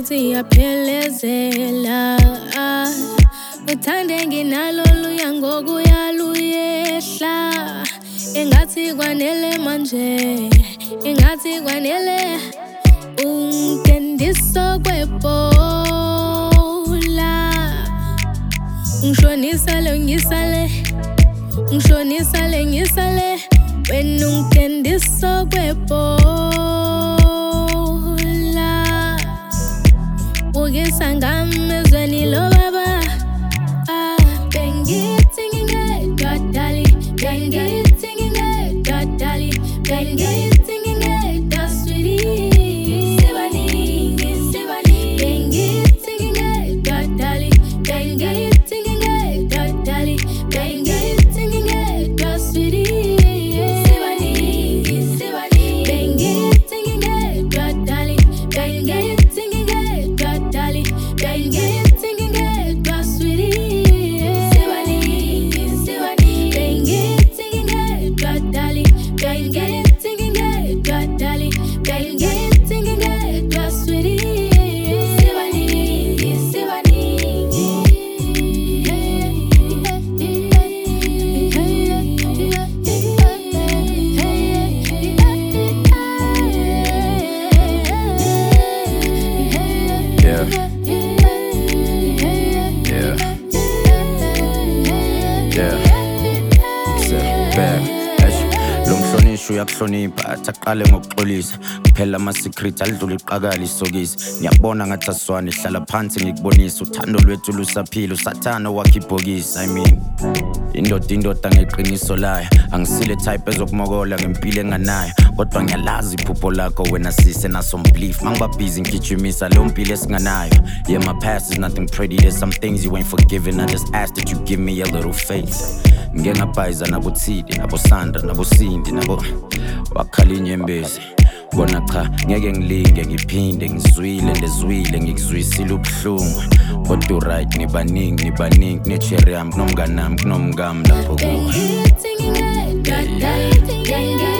ngathi yaphelezela uthande nginalo luya ngokuyaluyehla engathi kwanele manje engathi kwanele ungendiso kwepola ngishonisa ngisale wena ungendiso kwepola ukisa ngamezweni lo baba bengithi ngingedwa dali bengithi ngingedwa dali bengithi ngingedwa sweetie sibaningi bengithi ngingedwa dali bengithi ngingedwa dali bengithi ngingedwa sweetie sibaningi bengithi ngingedwa dali bengithi ngingedwa dali bengithi ngingedwa sweetie sibaningi bengithi ngingedwa dali bengithi ngingedwa dali bengithi ngingedwa sweetie sibaningi Lomhlonishwa uyakuhlonipha athaqale ngokuxolisa kuphela ama-secret alidlula iqakala isokisi ngiyabona ngathi aswane hlala phansi ngikubonisa uthando lwethu lusaphila usathana wakhe ibhokisi indoda ngeqiniso layo angisile type ezokumokola ngempilo enganayo kodwa ngiyalazi iphupho lakho wena sise naso mbelief mangibabhizi ngigijimisa leyo mpilo esinganayo yeah my past is nothing pretty there's some things you ain't forgiven I just ask that you give me a little faith ngengabhayiza nabothidi nabosandra nabosindi nabo wakhala inyembezi bona cha ngeke ngilinge ngiphinde ngizwile ngikuzwisile ubuhlungu kodwa right nibaningi kunecherry yami kunomngani nami kunomngami lapho kuwe